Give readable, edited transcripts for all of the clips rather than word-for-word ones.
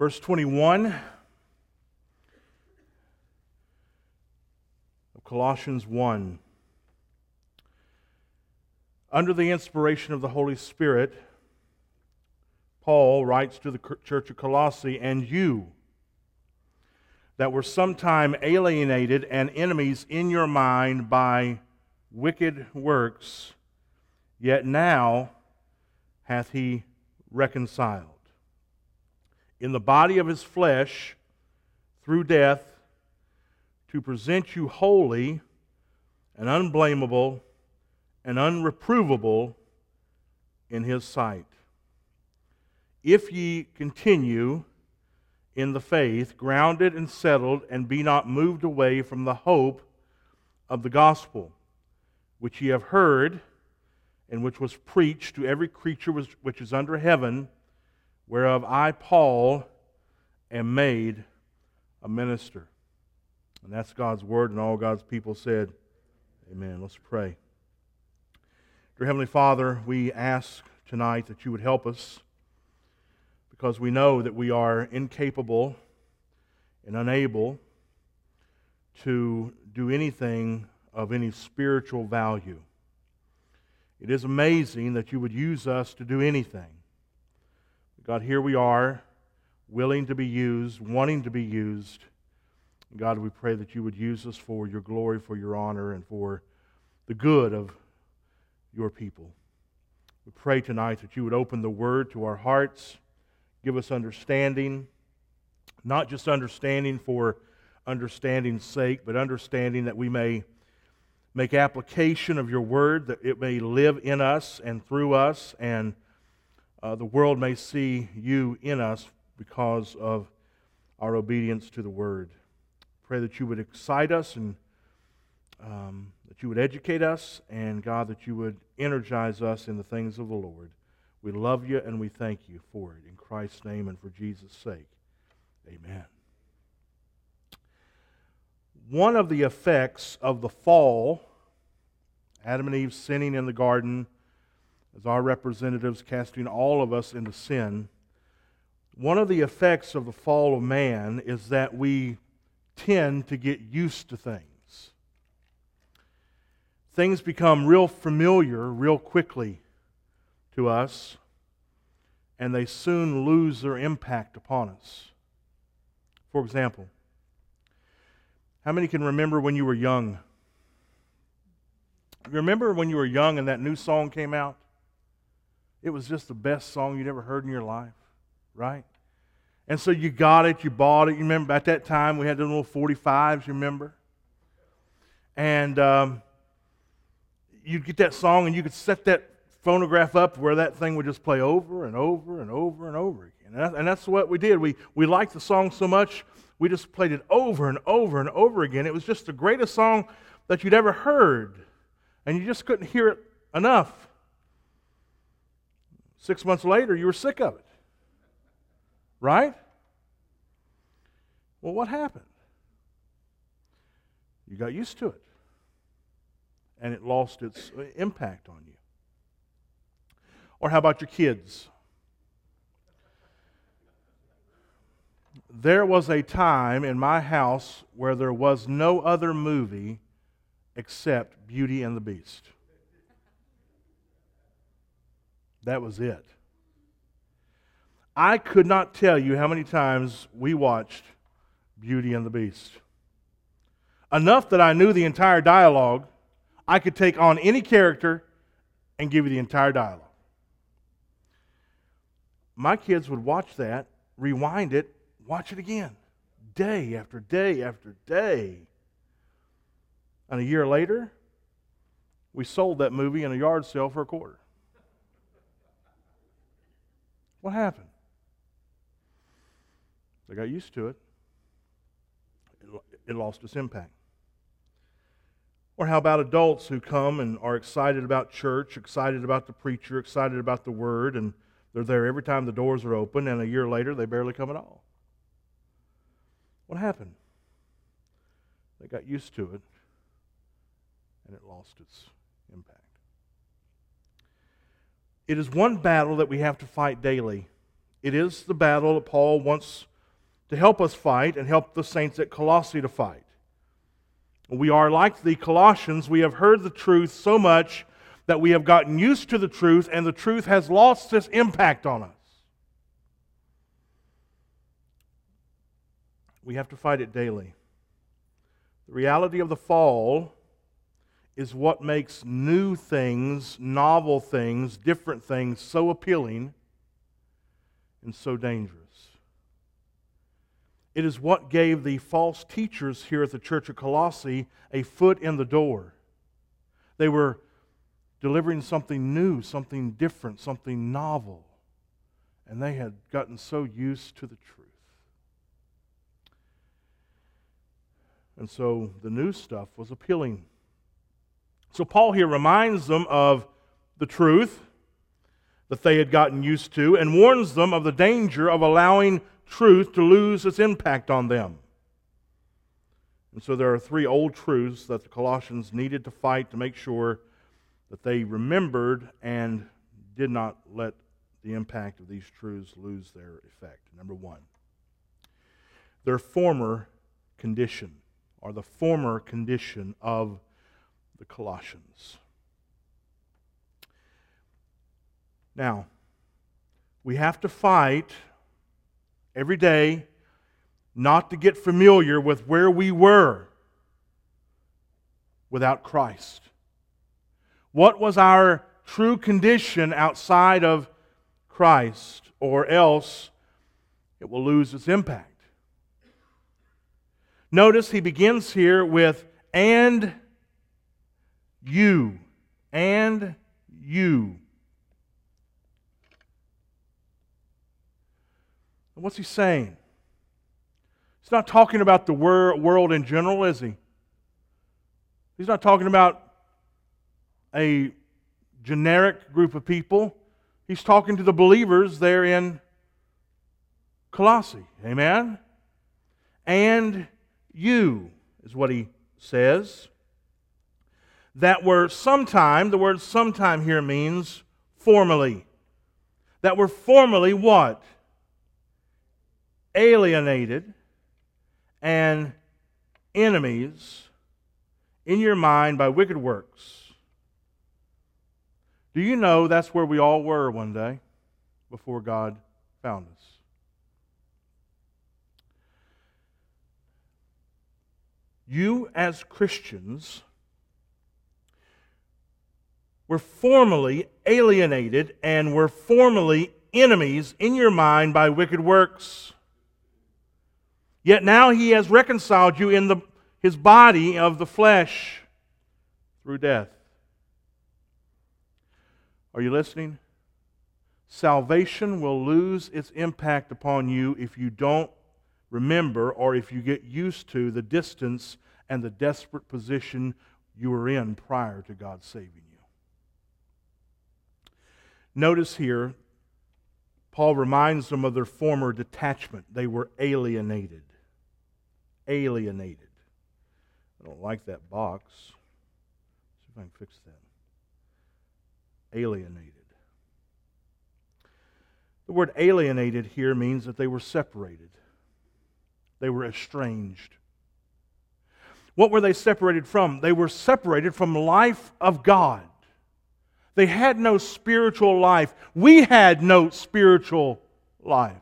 Verse 21 of Colossians 1. Under the inspiration of the Holy Spirit, Paul writes to the church of Colossae, "And you, that were sometime alienated and enemies in your mind by wicked works, yet now hath he reconciled in the body of his flesh through death, to present you holy and unblameable and unreprovable in his sight. If ye continue in the faith, grounded and settled, and be not moved away from the hope of the gospel, which ye have heard, and which was preached to every creature which is under heaven, whereof I, Paul, am made a minister." And that's God's word, and all God's people said, amen. Let's pray. Dear Heavenly Father, we ask tonight that you would help us, because we know that we are incapable and unable to do anything of any spiritual value. It is amazing that you would use us to do anything. God, here we are, willing to be used, wanting to be used. God, we pray that you would use us for your glory, for your honor, and for the good of your people. We pray tonight that you would open the Word to our hearts, give us understanding, not just understanding for understanding's sake, but understanding that we may make application of your Word, that it may live in us and through us, and the world may see you in us because of our obedience to the Word. Pray that you would excite us and that you would educate us, and God, that you would energize us in the things of the Lord. We love you and we thank you for it. In Christ's name and for Jesus' sake, amen. One of the effects of the fall, Adam and Eve sinning in the garden, as our representatives casting all of us into sin, one of the effects of the fall of man is that we tend to get used to things. Things become real familiar real quickly to us, and they soon lose their impact upon us. For example, how many can remember when you were young? You remember when you were young and that new song came out? It was just the best song you'd ever heard in your life, right? And so you got it, you bought it. You remember at that time we had the little 45s, you remember? And you'd get that song and you could set that phonograph up where that thing would just play over and over and over and over again. And that's what we did. We liked the song so much, we just played it over and over and over again. It was just the greatest song that you'd ever heard. And you just couldn't hear it enough. 6 months later, you were sick of it. Right? Well, what happened? You got used to it. And it lost its impact on you. Or how about your kids? There was a time in my house where there was no other movie except Beauty and the Beast. That was it. I could not tell you how many times we watched Beauty and the Beast. Enough that I knew the entire dialogue. I could take on any character and give you the entire dialogue. My kids would watch that, rewind it, watch it again, day after day after day. And a year later, we sold that movie in a yard sale for $0.25. What happened? They got used to it. It lost its impact. Or how about adults who come and are excited about church, excited about the preacher, excited about the word, and they're there every time the doors are open, and a year later they barely come at all. What happened? They got used to it, and it lost its impact. It is one battle that we have to fight daily. It is the battle that Paul once to help us fight and help the saints at Colossae to fight. We are like the Colossians. We have heard the truth so much that we have gotten used to the truth, and the truth has lost its impact on us. We have to fight it daily. The reality of the fall is what makes new things, novel things, different things so appealing and so dangerous. It is what gave the false teachers here at the church of Colossae a foot in the door. They were delivering something new, something different, something novel, and they had gotten so used to the truth. And so the new stuff was appealing. So Paul here reminds them of the truth that they had gotten used to and warns them of the danger of allowing truth to lose its impact on them. And so there are three old truths that the Colossians needed to fight to make sure that they remembered and did not let the impact of these truths lose their effect. Number one, their former condition, or the former condition of the Colossians. Now, we have to fight every day not to get familiar with where we were without Christ. What was our true condition outside of Christ, or else it will lose its impact? Notice he begins here with, and you. And you. What's he saying? He's not talking about the world in general, is he? He's not talking about a generic group of people. He's talking to the believers there in Colossae. Amen? And you is what he says. That were sometime, the word sometime here means formerly. That were formerly what? Alienated and enemies in your mind by wicked works. Do you know that's where we all were one day before God found us? You as Christians were formerly alienated and were formerly enemies in your mind by wicked works. Yet now He has reconciled you in His body of the flesh through death. Are you listening? Salvation will lose its impact upon you if you don't remember, or if you get used to the distance and the desperate position you were in prior to God saving you. Notice here, Paul reminds them of their former detachment. They were alienated. Alienated. I don't like that box. Let's see if I can fix that. Alienated. The word alienated here means that they were separated. They were estranged. What were they separated from? They were separated from the life of God. They had no spiritual life. We had no spiritual life.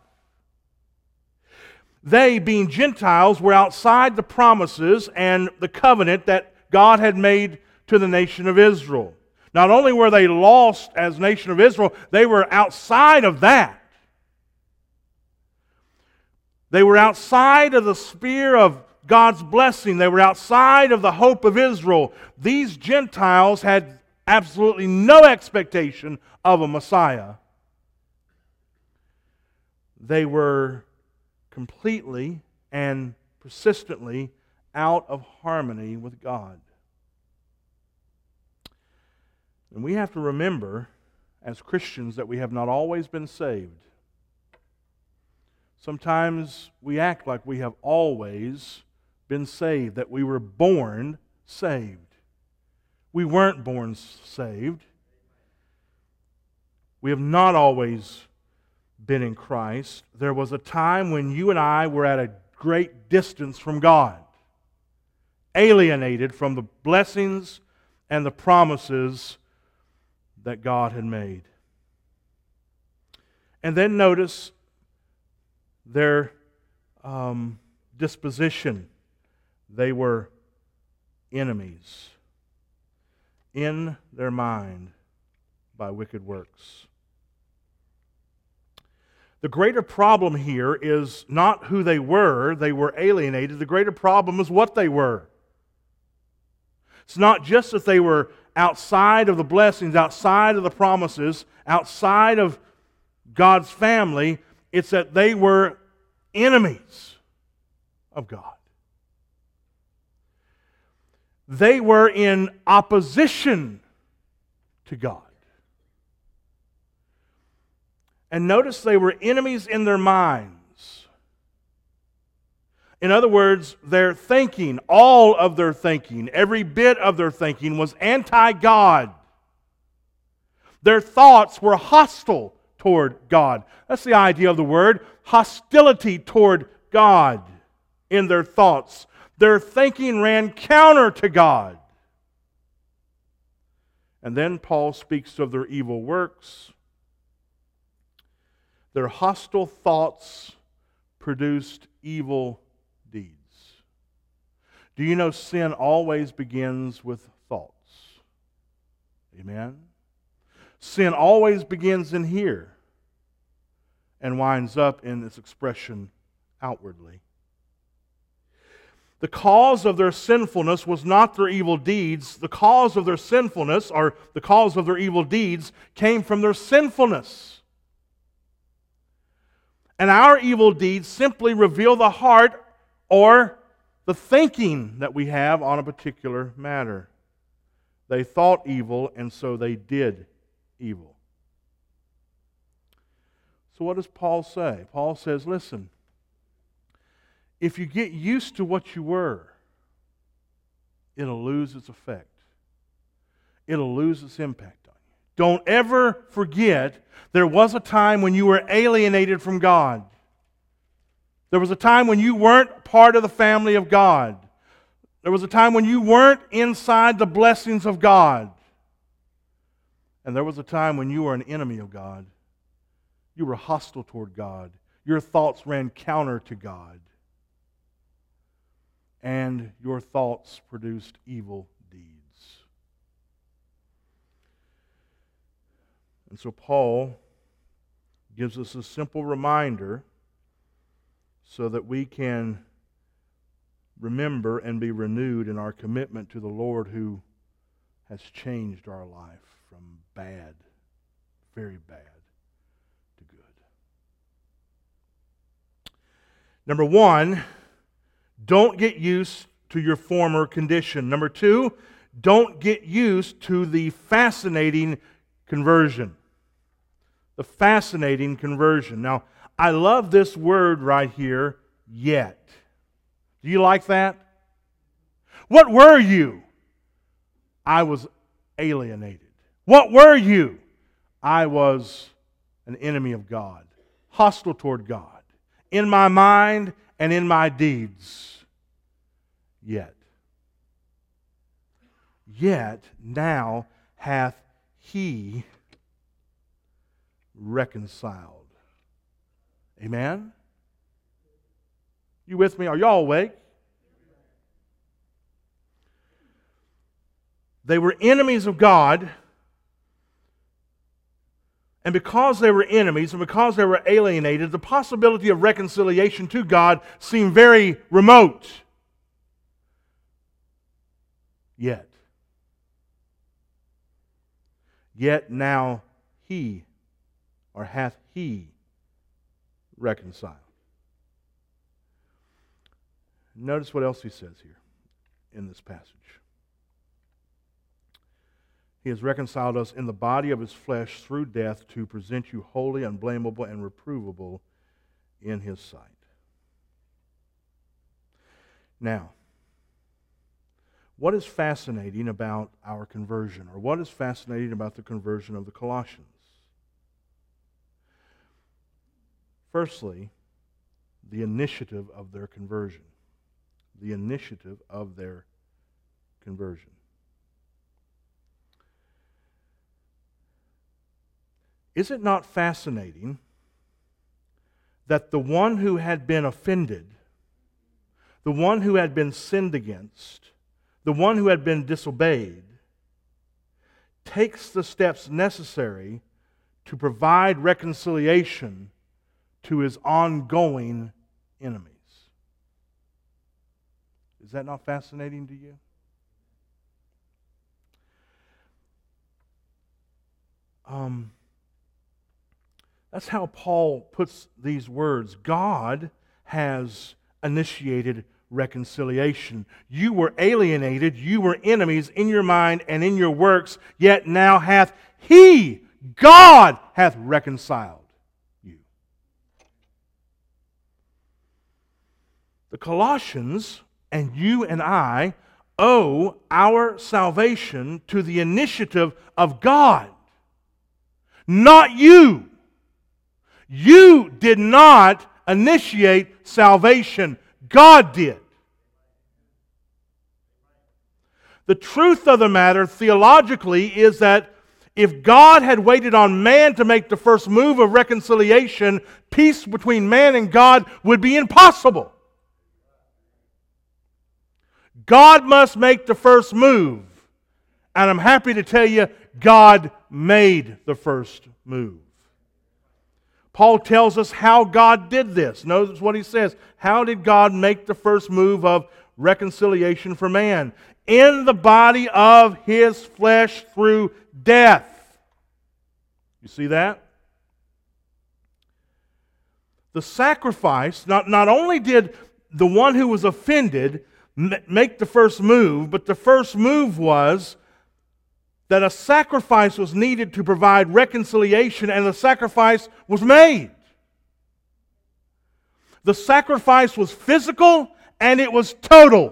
They, being Gentiles, were outside the promises and the covenant that God had made to the nation of Israel. Not only were they lost as nation of Israel, they were outside of that. They were outside of the sphere of God's blessing. They were outside of the hope of Israel. These Gentiles had absolutely no expectation of a Messiah. They were completely and persistently out of harmony with God. And we have to remember, as Christians, that we have not always been saved. Sometimes we act like we have always been saved, that we were born saved. We weren't born saved. We have not always been in Christ, there was a time when you and I were at a great distance from God, alienated from the blessings and the promises that God had made. And then notice their disposition. They were enemies in their mind by wicked works. The greater problem here is not who they were alienated. The greater problem is what they were. It's not just that they were outside of the blessings, outside of the promises, outside of God's family. It's that they were enemies of God. They were in opposition to God. And notice they were enemies in their minds. In other words, their thinking, all of their thinking, every bit of their thinking was anti-God. Their thoughts were hostile toward God. That's the idea of the word, hostility toward God in their thoughts. Their thinking ran counter to God. And then Paul speaks of their evil works. Their hostile thoughts produced evil deeds. Do you know sin always begins with thoughts? Amen? Sin always begins in here and winds up in its expression outwardly. The cause of their sinfulness was not their evil deeds. The cause of their sinfulness, or the cause of their evil deeds, came from their sinfulness. And our evil deeds simply reveal the heart or the thinking that we have on a particular matter. They thought evil, and so they did evil. So what does Paul say? Paul says, listen, if you get used to what you were, it'll lose its effect. It'll lose its impact on you. Don't ever forget there was a time when you were alienated from God. There was a time when you weren't part of the family of God. There was a time when you weren't inside the blessings of God. And there was a time when you were an enemy of God. You were hostile toward God. Your thoughts ran counter to God. And your thoughts produced evil deeds. And so Paul gives us a simple reminder so that we can remember and be renewed in our commitment to the Lord who has changed our life from bad, very bad, to good. Number one, don't get used to your former condition. Number two, don't get used to the fascinating conversion. The fascinating conversion. Now, I love this word right here, yet. Do you like that? What were you? I was alienated. What were you? I was an enemy of God, hostile toward God, in my mind and in my deeds. Yet now hath He reconciled. Amen? You with me? Are y'all awake? They were enemies of God, and because they were enemies and because they were alienated, the possibility of reconciliation to God seemed very remote. Yet now He, or hath He, reconciled. Notice what else he says here in this passage. He has reconciled us in the body of His flesh through death to present you holy, unblameable, and reprovable in His sight. Now, what is fascinating about our conversion, or what is fascinating about the conversion of the Colossians? Firstly, the initiative of their conversion. The initiative of their conversion. Is it not fascinating that the one who had been offended, the one who had been sinned against, the one who had been disobeyed, takes the steps necessary to provide reconciliation to his ongoing enemies? Is that not fascinating to you? That's how Paul puts these words. God has initiated reconciliation. You were alienated, you were enemies in your mind and in your works, yet now hath He, God, hath reconciled you. The Colossians, and you and I, owe our salvation to the initiative of God, not you. You did not initiate salvation. God did. The truth of the matter, theologically, is that if God had waited on man to make the first move of reconciliation, peace between man and God would be impossible. God must make the first move. And I'm happy to tell you, God made the first move. Paul tells us how God did this. Notice what he says. How did God make the first move of reconciliation for man? In the body of His flesh through death. You see that? The sacrifice, not only did the one who was offended make the first move, but the first move was that a sacrifice was needed to provide reconciliation, and the sacrifice was made. The sacrifice was physical and it was total.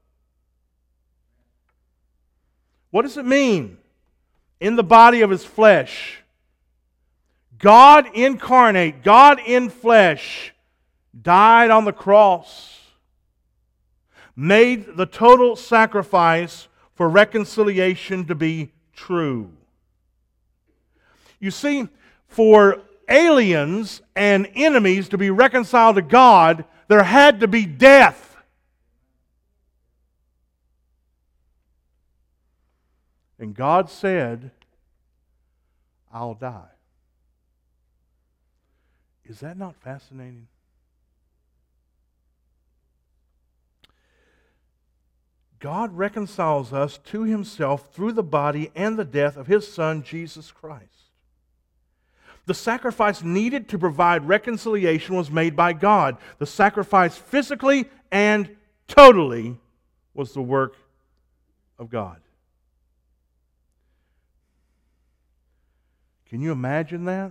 What does it mean? In the body of His flesh. God incarnate, God in flesh, died on the cross, made the total sacrifice for reconciliation to be true. You see, for aliens and enemies to be reconciled to God, there had to be death. And God said, I'll die. Is that not fascinating? God reconciles us to Himself through the body and the death of His Son, Jesus Christ. The sacrifice needed to provide reconciliation was made by God. The sacrifice physically and totally was the work of God. Can you imagine that?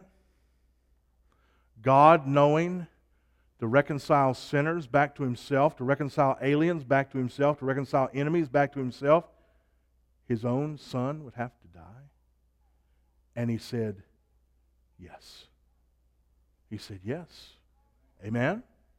God knowing to reconcile sinners back to Himself, to reconcile aliens back to Himself, to reconcile enemies back to Himself, His own Son would have to die. And He said, yes. He said, yes. Amen?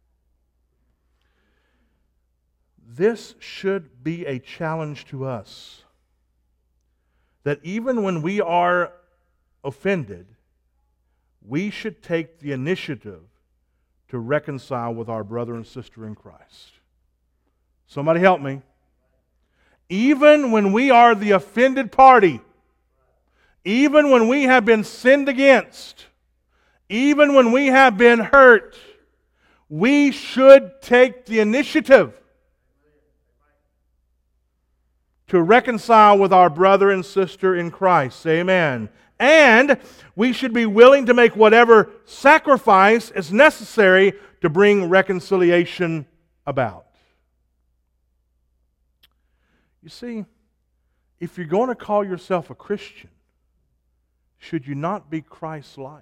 This should be a challenge to us. That even when we are offended, we should take the initiative to reconcile with our brother and sister in Christ. Somebody help me. Even when we are the offended party, even when we have been sinned against, even when we have been hurt, we should take the initiative to reconcile with our brother and sister in Christ. Amen. And we should be willing to make whatever sacrifice is necessary to bring reconciliation about. You see, if you're going to call yourself a Christian, should you not be Christ-like?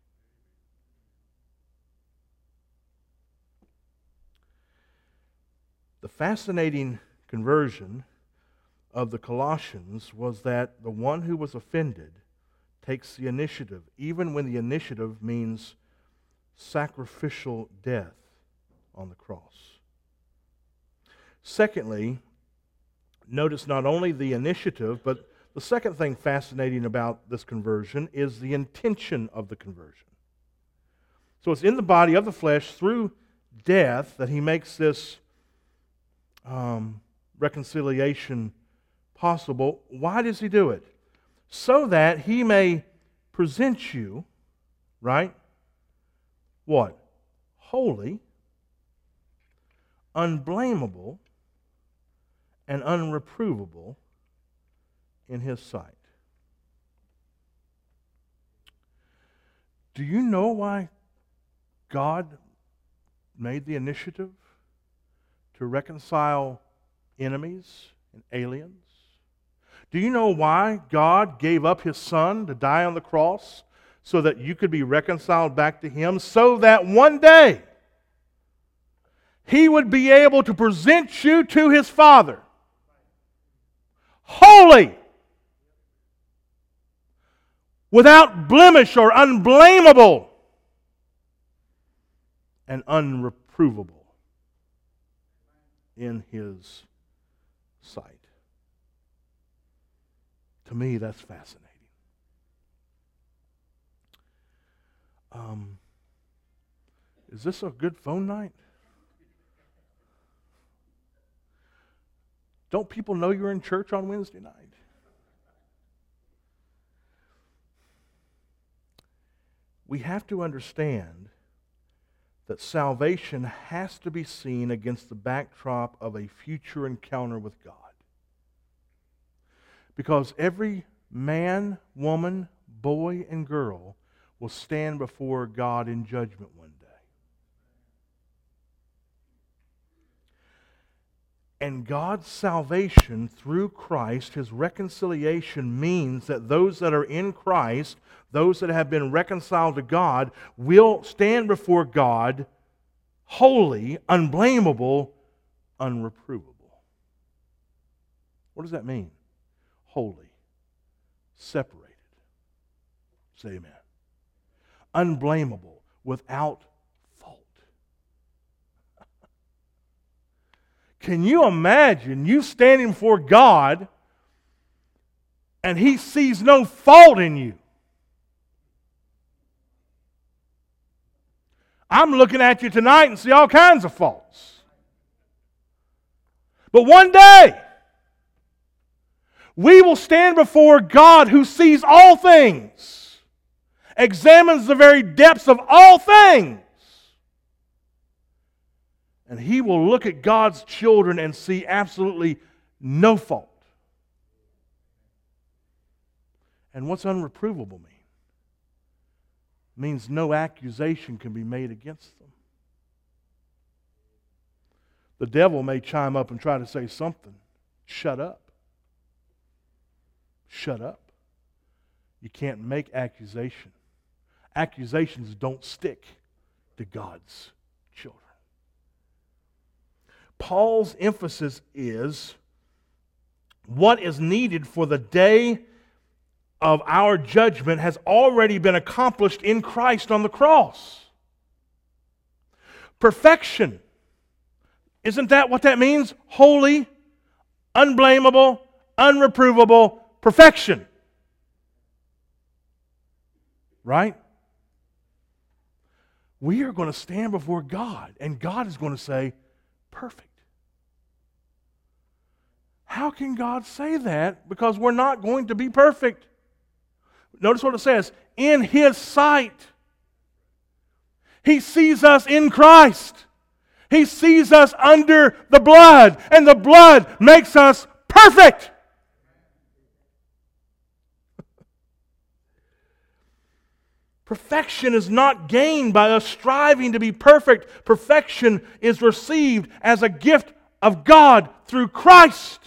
The fascinating conversion of the Colossians was that the one who was offended takes the initiative, even when the initiative means sacrificial death on the cross. Secondly, notice not only the initiative, but the second thing fascinating about this conversion is the intention of the conversion. So it's in the body of the flesh through death that he makes this reconciliation possible. Why does he do it? So that he may present you, right? What? Holy, unblameable, and unreprovable in his sight. Do you know why God made the initiative to reconcile enemies and aliens? Do you know why God gave up His Son to die on the cross so that you could be reconciled back to Him, so that one day He would be able to present you to His Father holy, without blemish or unblameable, and unreprovable in His sight? To me, that's fascinating. Is this a good phone night? Don't people know you're in church on Wednesday night? We have to understand that salvation has to be seen against the backdrop of a future encounter with God. Because every man, woman, boy, and girl will stand before God in judgment one day. And God's salvation through Christ, His reconciliation, means that those that are in Christ, those that have been reconciled to God, will stand before God holy, unblameable, unreprovable. What does that mean? Holy, separated. Say amen. Unblameable, without fault. Can you imagine you standing before God and He sees no fault in you? I'm looking at you tonight and see all kinds of faults. But one day, we will stand before God who sees all things, examines the very depths of all things. And He will look at God's children and see absolutely no fault. And what's unreprovable mean? It means no accusation can be made against them. The devil may chime up and try to say something. Shut up. Shut up. You can't make accusation. Accusations don't stick to God's children. Paul's emphasis is what is needed for the day of our judgment has already been accomplished in Christ on the cross. Perfection. Isn't that what that means? Holy, unblameable, unreprovable, perfection. Right? We are going to stand before God, and God is going to say, perfect. How can God say that? Because we're not going to be perfect. Notice what it says. In His sight. He sees us in Christ. He sees us under the blood, and the blood makes us perfect. Perfection is not gained by us striving to be perfect. Perfection is received as a gift of God through Christ.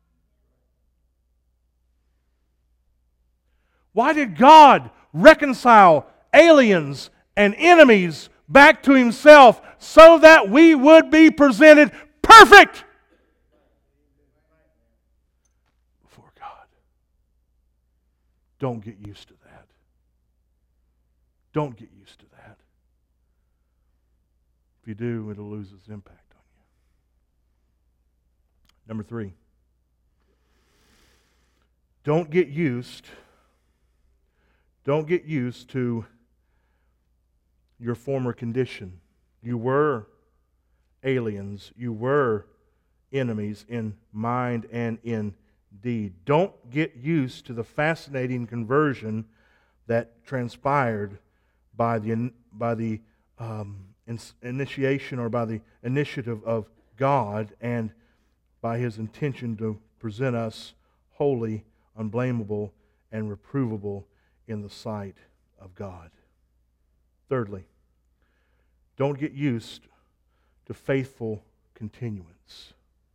Why did God reconcile aliens and enemies back to Himself? So that we would be presented perfect before God. Don't get used to that. Don't get used to that. If you do, it'll lose its impact on you. Number 3. Don't get used to your former condition. You were aliens. You were enemies in mind and in deed. Don't get used to the fascinating conversion that transpired by the initiation or by the initiative of God and by His intention to present us holy, unblameable, and reprovable in the sight of God. Thirdly, don't get used to faithful continuance.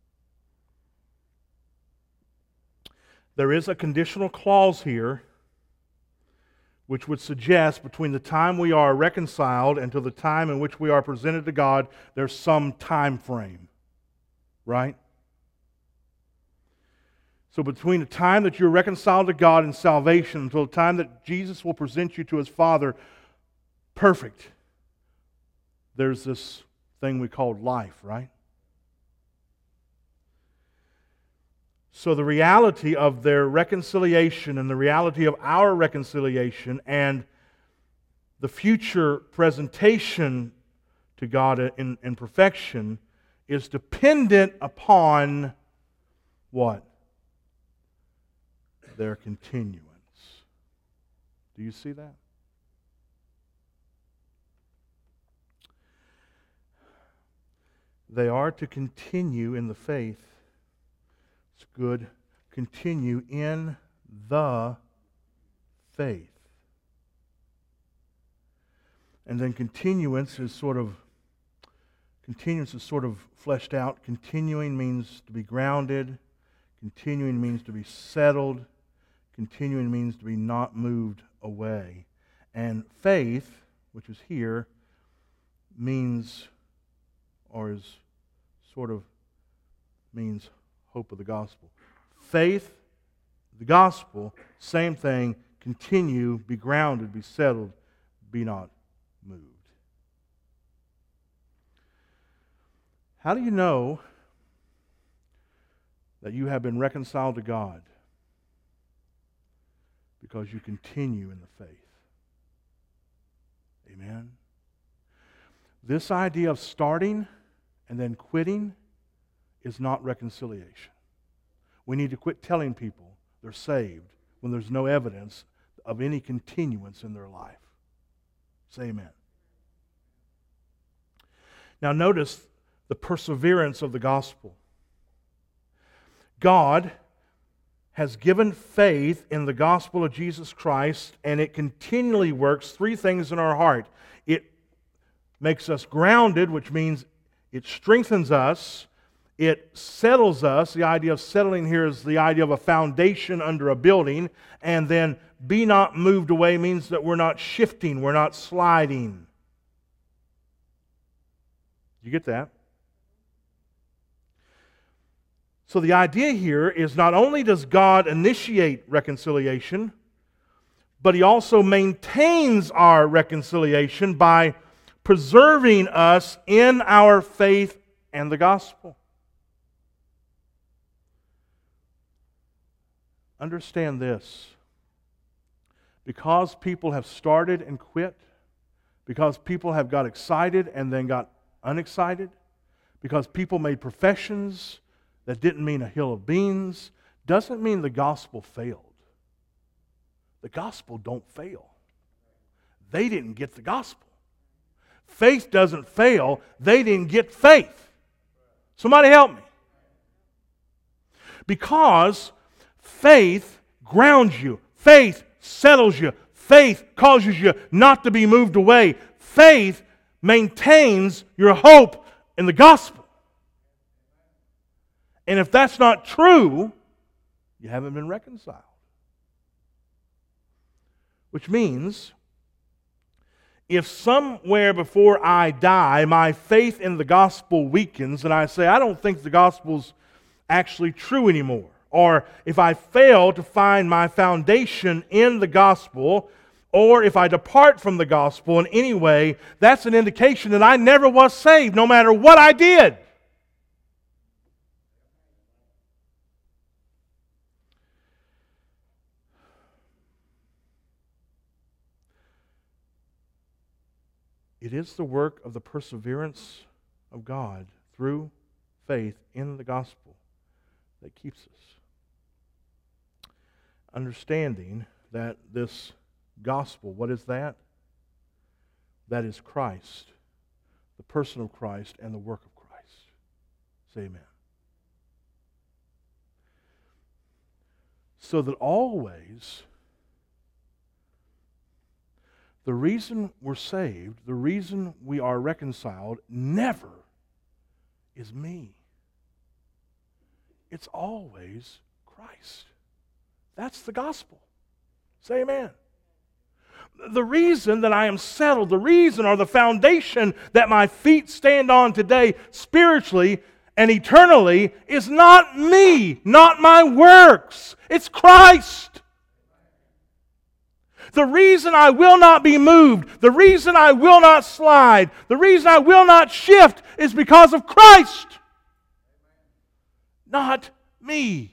There is a conditional clause here which would suggest between the time we are reconciled and to the time in which we are presented to God, there's some time frame. Right? So between the time that you're reconciled to God in salvation until the time that Jesus will present you to His Father perfect, there's this thing we call life, right? So the reality of their reconciliation and the reality of our reconciliation and the future presentation to God in perfection is dependent upon what? Their continuance. Do you see that? They are to continue in the faith. It's good. Continue in the faith. And then continuance is sort of fleshed out. Continuing means to be grounded. Continuing means to be settled. Continuing means to be not moved away. And faith, which is here, means means hope of the gospel. Faith, the gospel, same thing. Continue, be grounded, be settled, be not moved. How do you know that you have been reconciled to God? Because you continue in the faith. Amen? This idea of starting and then quitting is not reconciliation. We need to quit telling people they're saved when there's no evidence of any continuance in their life. Say amen. Now notice the perseverance of the gospel. God has given faith in the gospel of Jesus Christ, and it continually works 3 things in our heart. It makes us grounded, which means it strengthens us. It settles us. The idea of settling here is the idea of a foundation under a building. And then be not moved away means that we're not shifting, we're not sliding. You get that? So the idea here is not only does God initiate reconciliation, but He also maintains our reconciliation by preserving us in our faith and the gospel. Understand this. Because people have started and quit, because people have got excited and then got unexcited, because people made professions that didn't mean a hill of beans, doesn't mean the gospel failed. The gospel don't fail. They didn't get the gospel. Faith doesn't fail. They didn't get faith. Somebody help me. Because faith grounds you. Faith settles you. Faith causes you not to be moved away. Faith maintains your hope in the gospel. And if that's not true, you haven't been reconciled. Which means, if somewhere before I die, my faith in the gospel weakens, and I say, I don't think the gospel's actually true anymore, or if I fail to find my foundation in the gospel, or if I depart from the gospel in any way, that's an indication that I never was saved, no matter what I did. It is the work of the perseverance of God through faith in the gospel that keeps us. Understanding that this gospel, what is that? That is Christ, the person of Christ and the work of Christ. Say amen. So that always, the reason we're saved, the reason we are reconciled, never is me. It's always Christ. That's the gospel. Say amen. The reason that I am settled, the reason or the foundation that my feet stand on today spiritually and eternally is not me, not my works. It's Christ. The reason I will not be moved, the reason I will not slide, the reason I will not shift is because of Christ, not me.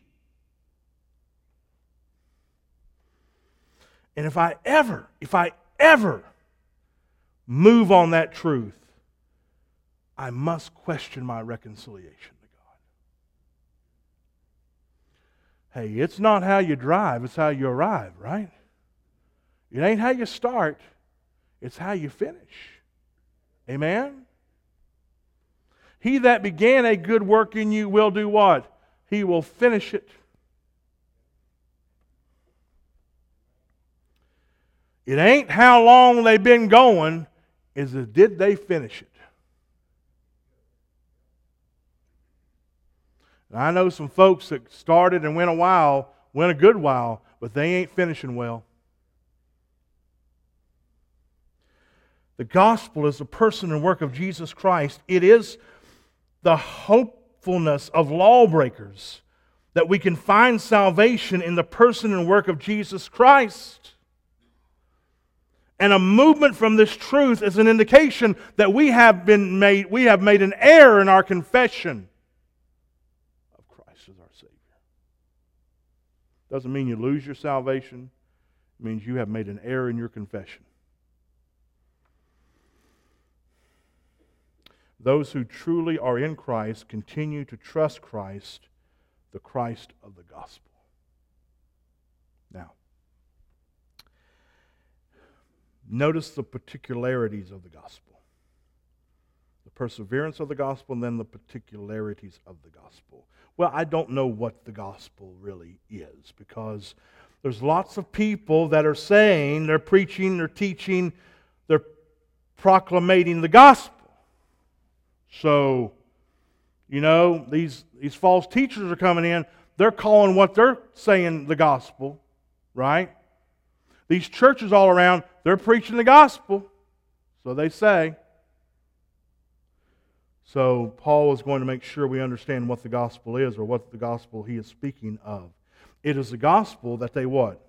And if I ever move on that truth, I must question my reconciliation to God. Hey, it's not how you drive, it's how you arrive, right? It ain't how you start, it's how you finish. Amen? He that began a good work in you will do what? He will finish it. It ain't how long they've been going, is it did they finish it? Now, I know some folks that started and went a good while, but they ain't finishing well. The gospel is the person and work of Jesus Christ. It is the hopefulness of lawbreakers that we can find salvation in the person and work of Jesus Christ. And a movement from this truth is an indication that we have made an error in our confession of Christ as our Savior. Doesn't mean you lose your salvation. It means you have made an error in your confession. Those who truly are in Christ continue to trust Christ, the Christ of the gospel. Now, notice the particularities of the gospel. The perseverance of the gospel and then the particularities of the gospel. Well, I don't know what the gospel really is because there's lots of people that are saying, they're preaching, they're teaching, they're proclamating the gospel. So, these false teachers are coming in, they're calling what they're saying the gospel, right? These churches all around, they're preaching the gospel, so they say. So Paul is going to make sure we understand what the gospel is or what the gospel he is speaking of. It is the gospel that they what?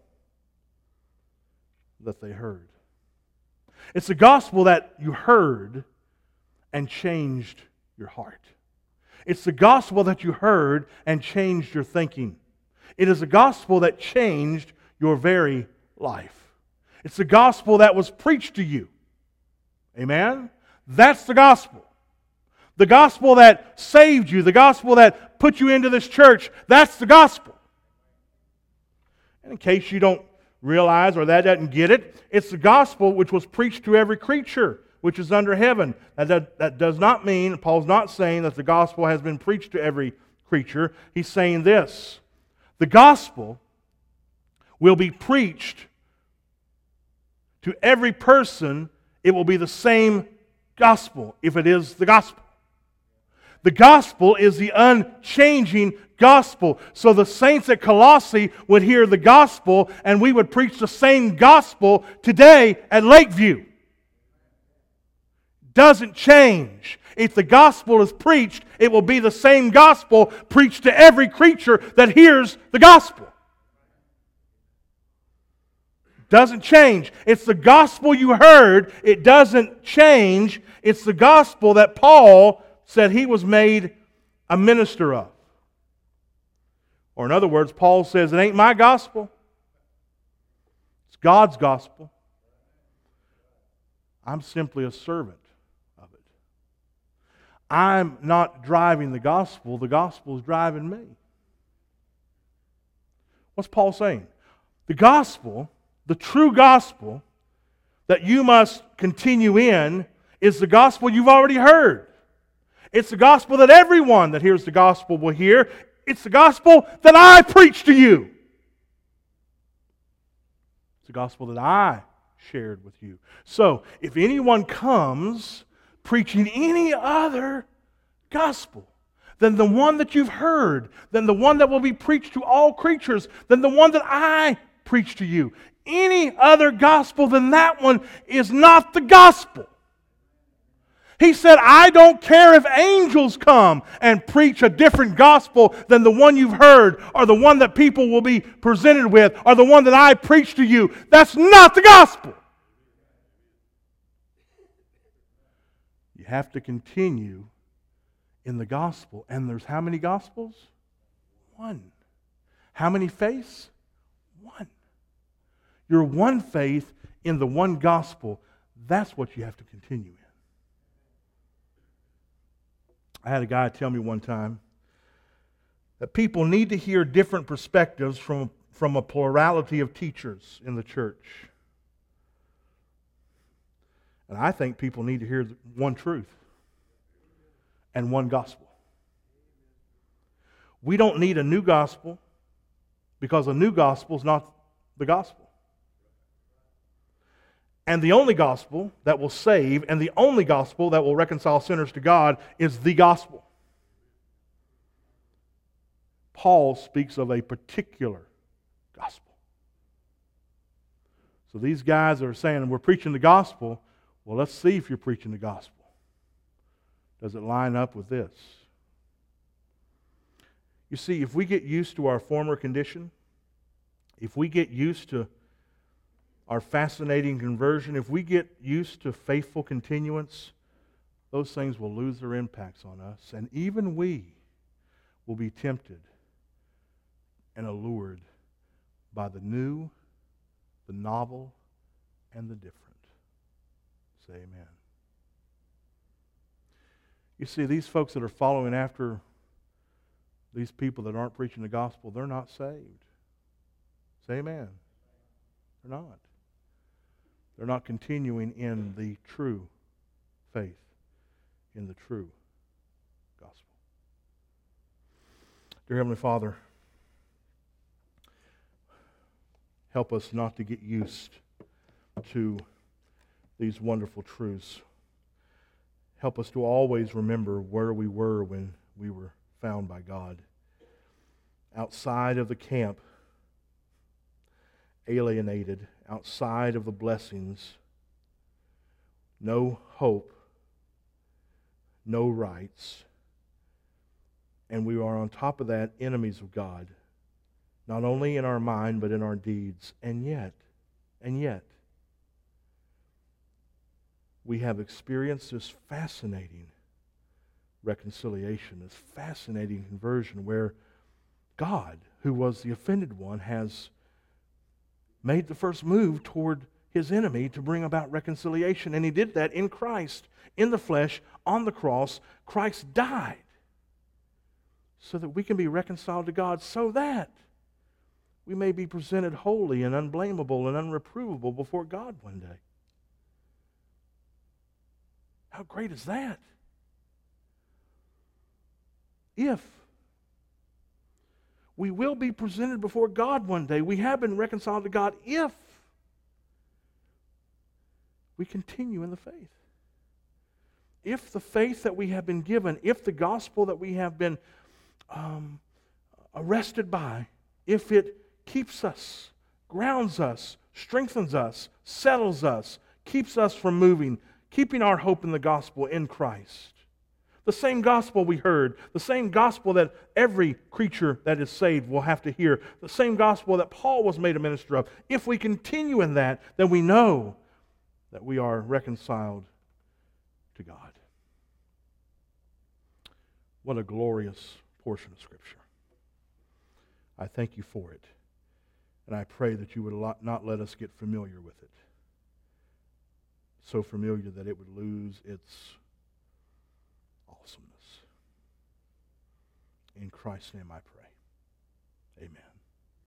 That they heard. It's the gospel that you heard and changed your heart. It's the gospel that you heard and changed your thinking. It is the gospel that changed your very life. It's the gospel that was preached to you. Amen? That's the gospel. The gospel that saved you, the gospel that put you into this church, that's the gospel. And in case you don't realize or that doesn't get it, it's the gospel which was preached to every creature which is under heaven. That does not mean, Paul's not saying that the gospel has been preached to every creature. He's saying this: the gospel will be preached to every person. It will be the same gospel if it is the gospel. The gospel is the unchanging gospel. So the saints at Colossae would hear the gospel and we would preach the same gospel today at Lakeview. Doesn't change. If the gospel is preached, it will be the same gospel preached to every creature that hears the gospel. Doesn't change. It's the gospel you heard. It doesn't change. It's the gospel that Paul said he was made a minister of. Or in other words, Paul says, it ain't my gospel. It's God's gospel. I'm simply a servant of it. I'm not driving the gospel is driving me. What's Paul saying? The gospel, the true gospel that you must continue in is the gospel you've already heard. It's the gospel that everyone that hears the gospel will hear. It's the gospel that I preach to you. It's the gospel that I shared with you. So, if anyone comes preaching any other gospel than the one that you've heard, than the one that will be preached to all creatures, than the one that I preach to you, any other gospel than that one is not the gospel. He said, I don't care if angels come and preach a different gospel than the one you've heard, or the one that people will be presented with, or the one that I preach to you. That's not the gospel. You have to continue in the gospel. And there's how many gospels? One. How many faiths? One. Your one faith in the one gospel, that's what you have to continue in. I had a guy tell me one time that people need to hear different perspectives from a plurality of teachers in the church. And I think people need to hear one truth and one gospel. We don't need a new gospel because a new gospel is not the gospel. And the only gospel that will save and the only gospel that will reconcile sinners to God is the gospel. Paul speaks of a particular gospel. So these guys are saying, we're preaching the gospel. Well, let's see if you're preaching the gospel. Does it line up with this? You see, if we get used to our former condition, if we get used to our fascinating conversion, if we get used to faithful continuance, those things will lose their impacts on us. And even we will be tempted and allured by the new, the novel, and the different. Say amen. You see, these folks that are following after these people that aren't preaching the gospel, they're not saved. Say amen. They're not. They're not continuing in the true faith, in the true gospel. Dear Heavenly Father, help us not to get used to these wonderful truths. Help us to always remember where we were when we were found by God. Outside of the camp, alienated, outside of the blessings, no hope, no rights, and we are on top of that enemies of God, not only in our mind but in our deeds. And yet, we have experienced this fascinating reconciliation, this fascinating conversion where God, who was the offended one, has made the first move toward his enemy to bring about reconciliation. And he did that in Christ, in the flesh, on the cross. Christ died so that we can be reconciled to God, so that we may be presented holy and unblameable and unreprovable before God one day. How great is that? If we will be presented before God one day, we have been reconciled to God if we continue in the faith. If the faith that we have been given, if the gospel that we have been arrested by, if it keeps us, grounds us, strengthens us, settles us, keeps us from moving, keeping our hope in the gospel in Christ. The same gospel we heard, the same gospel that every creature that is saved will have to hear, the same gospel that Paul was made a minister of. If we continue in that, then we know that we are reconciled to God. What a glorious portion of Scripture. I thank you for it, and I pray that you would not let us get familiar with it. So familiar that it would lose its awesomeness. In Christ's name I pray. Amen.